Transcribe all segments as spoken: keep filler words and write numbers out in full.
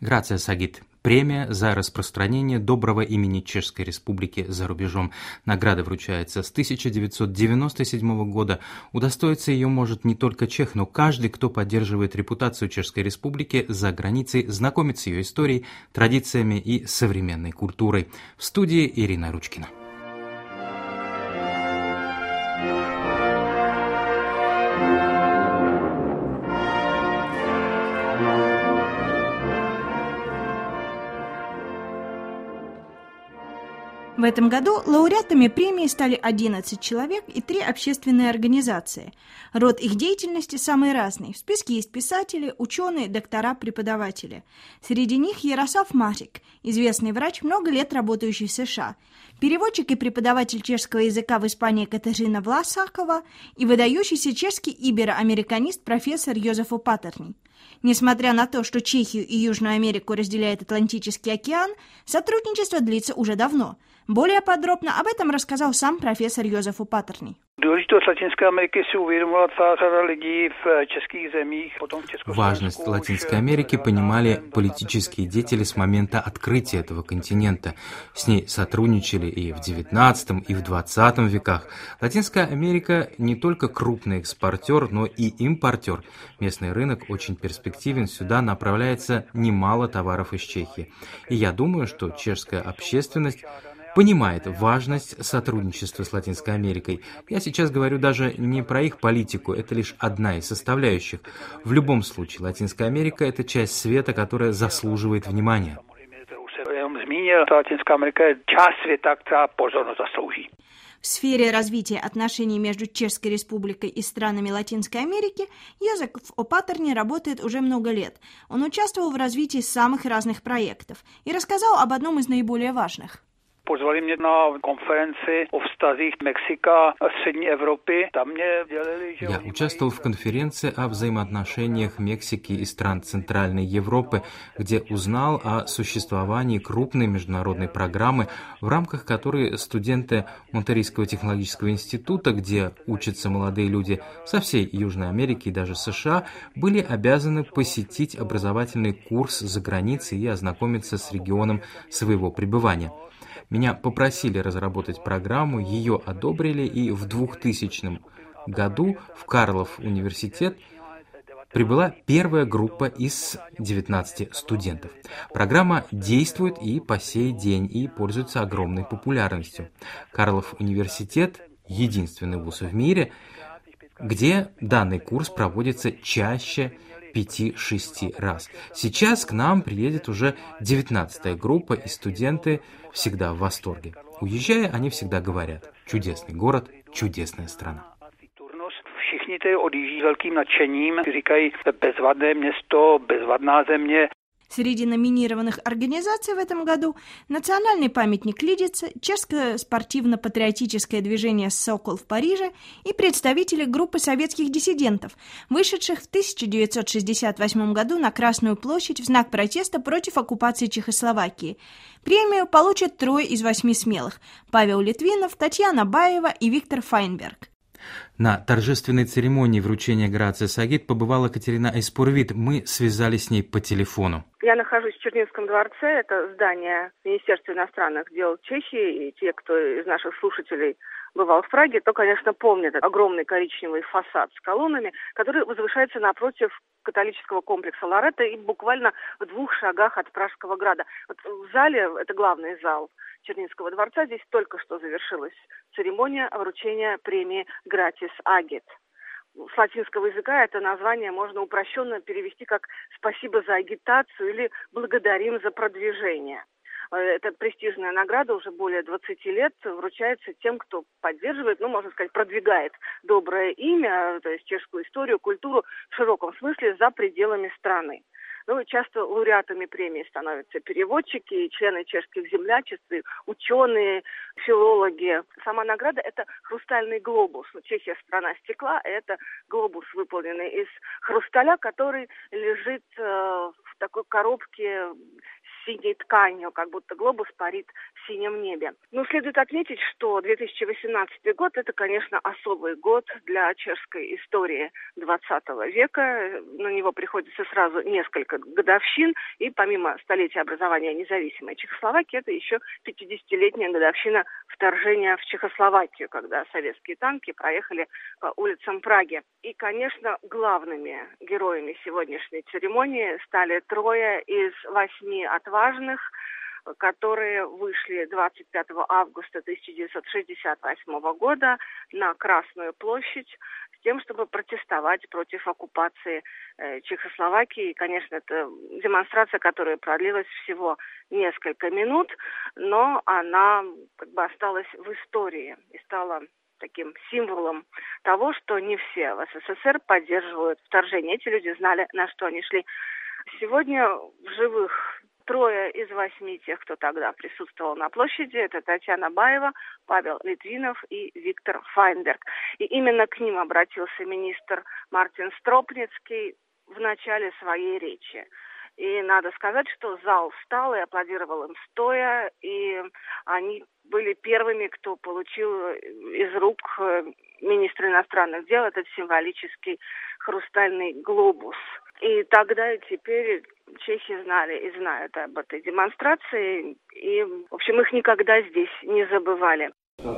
Грация Сагит. Премия за распространение доброго имени Чешской Республики за рубежом. Награда вручается с тысяча девятьсот девяносто седьмого года. Удостоиться ее может не только чех, но каждый, кто поддерживает репутацию Чешской Республики за границей, знакомит с ее историей, традициями и современной культурой. В студии Ирина Ручкина. В этом году лауреатами премии стали одиннадцать человек и три общественные организации. Род их деятельности самый разный. В списке есть писатели, ученые, доктора, преподаватели. Среди них Ярослав Марик, известный врач, много лет работающий в США, переводчик и преподаватель чешского языка в Испании Катажина Власакова и выдающийся чешский ибероамериканист профессор Йозеф Опатерни. Несмотря на то, что Чехию и Южную Америку разделяет Атлантический океан, сотрудничество длится уже давно. Более подробно об этом рассказал сам профессор Йозеф Опатерни. Важность Латинской Америки понимали политические деятели с момента открытия этого континента. С ней сотрудничали и в девятнадцатом, и в двадцатом веках. Латинская Америка не только крупный экспортер, но и импортер. Местный рынок очень перспективен, сюда направляется немало товаров из Чехии. И я думаю, что чешская общественность понимает важность сотрудничества с Латинской Америкой. Я сейчас говорю даже не про их политику, это лишь одна из составляющих. В любом случае, Латинская Америка – это часть света, которая заслуживает внимания. В сфере развития отношений между Чешской Республикой и странами Латинской Америки Йозеф Опатерни работает уже много лет. Он участвовал в развитии самых разных проектов и рассказал об одном из наиболее важных. Pozvali mě na konferenci o vztazích Mexika a Střední Evropy. Tam mě dělili, že Я участвовал в конференции о взаимоотношениях Мексики и стран Центральной Европы, где узнал о существовании крупной международной программы, в рамках которой студенты Монтеррейского технологического института, где учатся молодые люди со всей Южной Америки и даже США, были обязаны посетить образовательный курс за границей и ознакомиться с регионом своего пребывания. Меня попросили разработать программу, ее одобрили, и в двухтысячном году в Карлов университет прибыла первая группа из девятнадцати студентов. Программа действует и по сей день и пользуется огромной популярностью. Карлов университет – единственный вуз в мире, где данный курс проводится чаще пяти-шести раз. Сейчас к нам приедет уже девятнадцатая группа, и студенты всегда в восторге. Уезжая, они всегда говорят: чудесный город, чудесная страна. Všichni ty odjíždí s velkým nadšením, říkají bezvadné město, bezvadná země. Среди номинированных организаций в этом году Национальный памятник Лидице, Чешское спортивно-патриотическое движение «Сокол» в Париже и представители группы советских диссидентов, вышедших в тысяча девятьсот шестьдесят восьмом году на Красную площадь в знак протеста против оккупации Чехословакии. Премию получат трое из восьми смелых – Павел Литвинов, Татьяна Баева и Виктор Файнберг. На торжественной церемонии вручения Грация Сагит побывала Катерина Айспурвит. Мы связались с ней по телефону. Я нахожусь в Чернигівському дворце. Это здание Министерства иностранных дел Чехии. И те, кто из наших слушателей бывал в Праге, то, конечно, помнят этот огромный коричневый фасад с колоннами, который возвышается напротив католического комплекса Лоретто и буквально в двух шагах от Пражского града. Вот в зале, это главный зал Чернигівського дворца, здесь только что завершилась церемония вручения премии «Гратис Агит». С латинского языка это название можно упрощенно перевести как «спасибо за агитацию» или «благодарим за продвижение». Эта престижная награда уже более двадцати лет вручается тем, кто поддерживает, ну, можно сказать, продвигает доброе имя, то есть чешскую историю, культуру в широком смысле за пределами страны. Ну, часто лауреатами премии становятся переводчики, члены чешских землячеств, ученые, филологи. Сама награда – это хрустальный глобус. Чехия – страна стекла, это глобус, выполненный из хрусталя, который лежит э, в такой коробке синей тканью, как будто глобус парит в синем небе. Но следует отметить, что две тысячи восемнадцатый год – это, конечно, особый год для чешской истории двадцатого века. На него приходится сразу несколько годовщин, и помимо столетия образования независимой Чехословакии, это еще пятидесятилетняя годовщина вторжения в Чехословакию, когда советские танки проехали по улицам Праги. И, конечно, главными героями сегодняшней церемонии стали трое из восьми отважных, которые вышли двадцать пятого августа тысяча девятьсот шестьдесят восьмого года на Красную площадь с тем, чтобы протестовать против оккупации э, Чехословакии. И, конечно, это демонстрация, которая продлилась всего несколько минут, но она как бы осталась в истории и стала таким символом того, что не все в СССР поддерживают вторжение. Эти люди знали, на что они шли. Сегодня в живых трое из восьми тех, кто тогда присутствовал на площади, это Татьяна Баева, Павел Литвинов и Виктор Файнберг. И именно к ним обратился министр Мартин Стропницкий в начале своей речи. И надо сказать, что зал встал и аплодировал им стоя, и они были первыми, кто получил из рук министра иностранных дел этот символический хрустальный глобус. И тогда и теперь чехи знали и знают об этой демонстрации, и, в общем, их никогда здесь не забывали.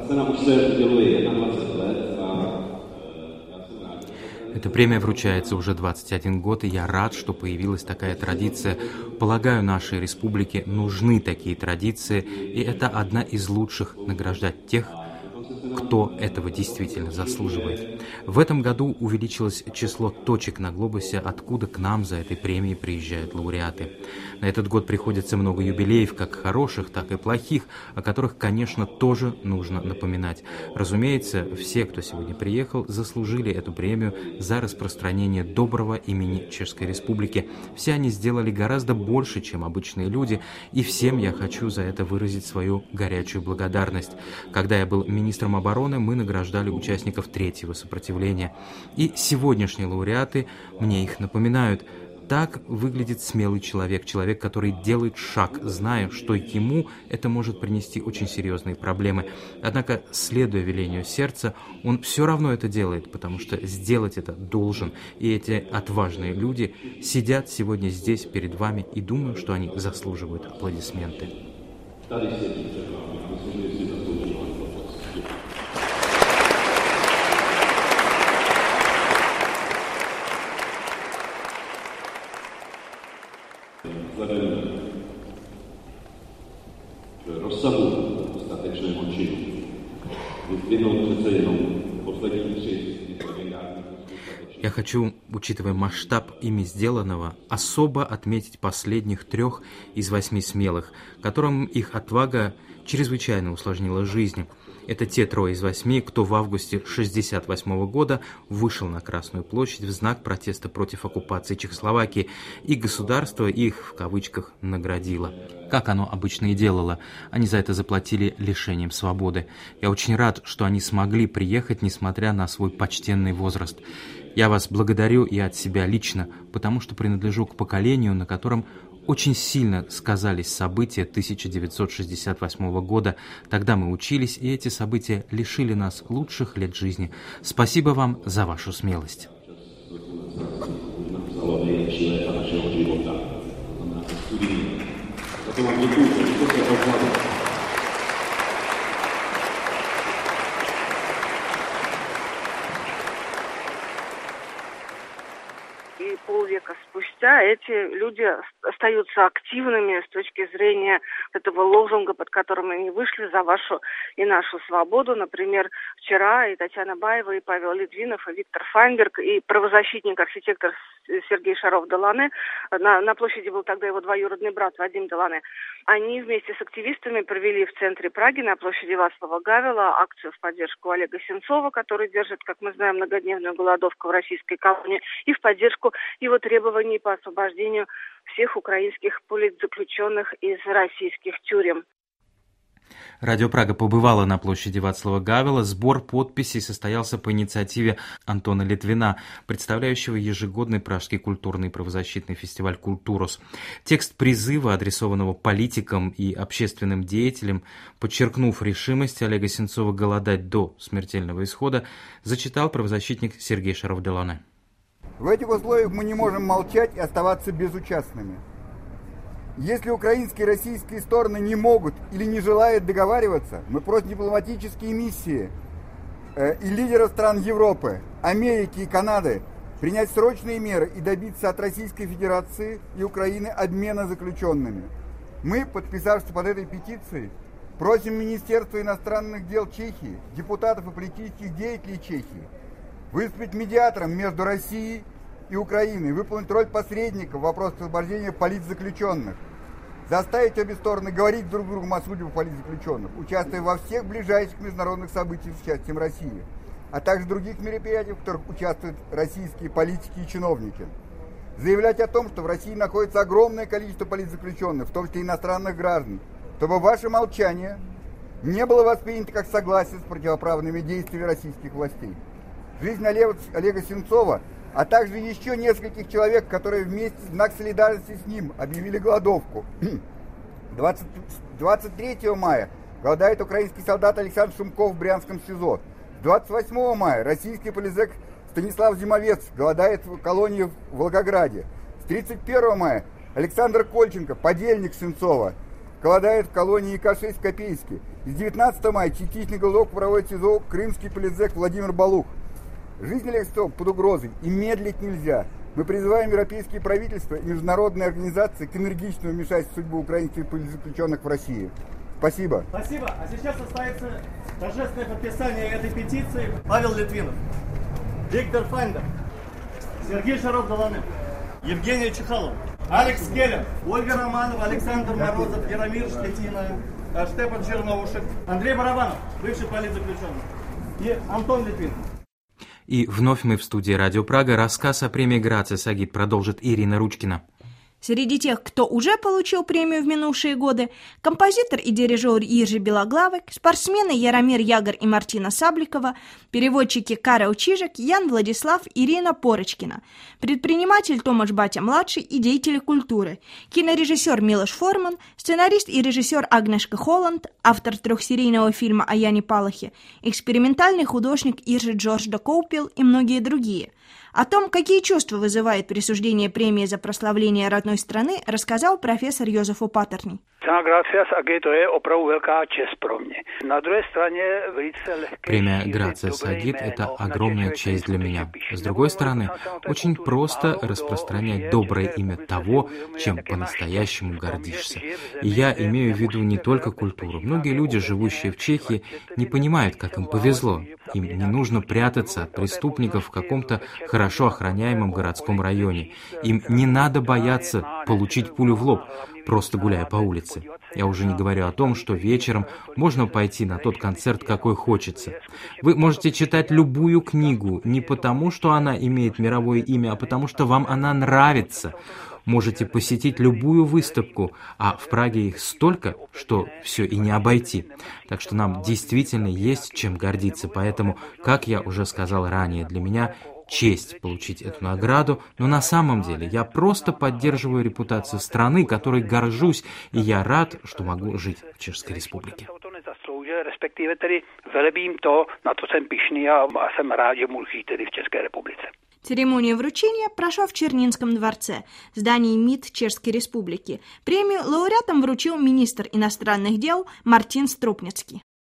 Эта премия вручается уже двадцать один год, и я рад, что появилась такая традиция. Полагаю, нашей республике нужны такие традиции, и это одна из лучших — награждать тех, кто этого действительно заслуживает. В этом году увеличилось число точек на глобусе, откуда к нам за этой премией приезжают лауреаты. На этот год приходится много юбилеев, как хороших, так и плохих, о которых, конечно, тоже нужно напоминать. Разумеется, все, кто сегодня приехал, заслужили эту премию за распространение доброго имени Чешской Республики. Все они сделали гораздо больше, чем обычные люди, и всем я хочу за это выразить свою горячую благодарность. Когда я был министром обороны, мы награждали участников третьего сопротивления. И сегодняшние лауреаты мне их напоминают. Так выглядит смелый человек, человек, который делает шаг, зная, что ему это может принести очень серьезные проблемы. Однако, следуя велению сердца, он все равно это делает, потому что сделать это должен. И эти отважные люди сидят сегодня здесь перед вами, и думаю, что они заслуживают аплодисменты. Vzhledem k rozsahu statečného činu vyzdvihnout přece jenom poslední tři legendární. Я хочу, учитывая масштаб ими сделанного, особо отметить последних трех из восьми смелых, которым их отвага чрезвычайно усложнила жизнь. Это те трое из восьми, кто в августе шестьдесят восьмого года вышел на Красную площадь в знак протеста против оккупации Чехословакии, и государство их, в кавычках, наградило. Как оно обычно и делало. Они за это заплатили лишением свободы. Я очень рад, что они смогли приехать, несмотря на свой почтенный возраст. Я вас благодарю и от себя лично, потому что принадлежу к поколению, на котором очень сильно сказались события тысяча девятьсот шестьдесят восьмого года. Тогда мы учились, и эти события лишили нас лучших лет жизни. Спасибо вам за вашу смелость. И полвека спустя эти люди остаются активными с точки зрения этого лозунга, под которым они вышли за вашу и нашу свободу. Например, вчера и Татьяна Баева, и Павел Литвинов, и Виктор Файнберг, и правозащитник, архитектор Сергей Шаров-Делане, на, на площади был тогда его двоюродный брат Вадим Делане, они вместе с активистами провели в центре Праги на площади Вацлава Гавела акцию в поддержку Олега Сенцова, который держит, как мы знаем, многодневную голодовку в российской колонии, и в поддержку его требований по освобождению всех украинских политзаключенных из российских тюрем. Радио Прага побывала на площади Вацлава Гавела. Сбор подписей состоялся по инициативе Антона Литвина, представляющего ежегодный пражский культурный правозащитный фестиваль «Культурос». Текст призыва, адресованного политикам и общественным деятелям, подчеркнув решимость Олега Сенцова голодать до смертельного исхода, зачитал правозащитник Сергей Шаров-Делане. В этих условиях мы не можем молчать и оставаться безучастными. Если украинские и российские стороны не могут или не желают договариваться, мы просим дипломатические миссии э, и лидеров стран Европы, Америки и Канады принять срочные меры и добиться от Российской Федерации и Украины обмена заключенными. Мы, подписавшись под этой петицией, просим Министерство иностранных дел Чехии, депутатов и политических деятелей Чехии выступить медиатором между Россией и Украиной, выполнить роль посредника в вопросах освобождения политзаключенных, заставить обе стороны говорить друг с другом о судьбах политзаключенных, участвуя во всех ближайших международных событиях с участием России, а также других мероприятиях, в которых участвуют российские политики и чиновники. Заявлять о том, что в России находится огромное количество политзаключенных, в том числе иностранных граждан, чтобы ваше молчание не было воспринято как согласие с противоправными действиями российских властей. Жизнь Олега Сенцова, а также еще нескольких человек, которые вместе в знак солидарности с ним объявили голодовку. двадцать третьего мая голодает украинский солдат Александр Шумков в Брянском СИЗО. двадцать восьмого мая российский политзак Станислав Зимовец голодает в колонии в Волгограде. С тридцать первого мая Александр Кольченко, подельник Сенцова, голодает в колонии К шесть в Копейске. С девятнадцатого мая частичный голодовку проводит в СИЗО крымский политзак Владимир Балух. Жизнь Олега Сенцова под угрозой, и медлить нельзя. Мы призываем европейские правительства и международные организации к энергичному вмешательству в судьбу украинских политзаключенных в России. Спасибо. Спасибо. А сейчас состоится торжественное подписание этой петиции. Павел Литвинов, Виктор Файндер, Сергей Шаров-Делане, Евгения Чехалова, Алекс Келлер, Ольга Романова, Александр Морозов, Яромир Шлетина, Штепан Черноушек, Андрей Барабанов, бывший политзаключенный, и Антон Литвинов. И вновь мы в студии Радио Прага. Рассказ о премии «Грация Сагит» продолжит Ирина Ручкина. Среди тех, кто уже получил премию в минувшие годы, композитор и дирижер Иржи Белоглавек, спортсмены Яромир Ягор и Мартина Сабликова, переводчики Карел Чижик, Ян Владислав, Ирина Порочкина, предприниматель Томаш Батя-младший и деятели культуры, кинорежиссер Милош Форман, сценарист и режиссер Агнешка Холланд, автор трехсерийного фильма о Яне Палахе, экспериментальный художник Иржи Джордж Докоупил и многие другие. О том, какие чувства вызывает присуждение премии за прославление родной страны, рассказал профессор Йозеф Опатерный. Премия «Грация Сагит» — это огромная честь для меня. С другой стороны, очень просто распространять доброе имя того, чем по-настоящему гордишься. И я имею в виду не только культуру. Многие люди, живущие в Чехии, не понимают, как им повезло. Им не нужно прятаться от преступников в каком-то хорошо охраняемом городском районе. Им не надо бояться получить пулю в лоб, просто гуляя по улице. Я уже не говорю о том, что вечером можно пойти на тот концерт, какой хочется. Вы можете читать любую книгу не потому, что она имеет мировое имя, а потому, что вам она нравится. Можете посетить любую выставку, а в Праге их столько, что все и не обойти. Так что нам действительно есть чем гордиться. Поэтому, как я уже сказал ранее, для меня честь получить эту награду, но на самом деле я просто поддерживаю репутацию страны, которой горжусь, и я рад, что могу жить в Чешской Республике. Respektive tedy velebím to, na to jsem pyšný a jsem rád, že můžu žít tedy v České republice. Церемония вручения прошла в Чернинском дворце, здании МИД Чешской Республики. Премию лауреатам вручил министр иностранных дел Мартин Струпницкий.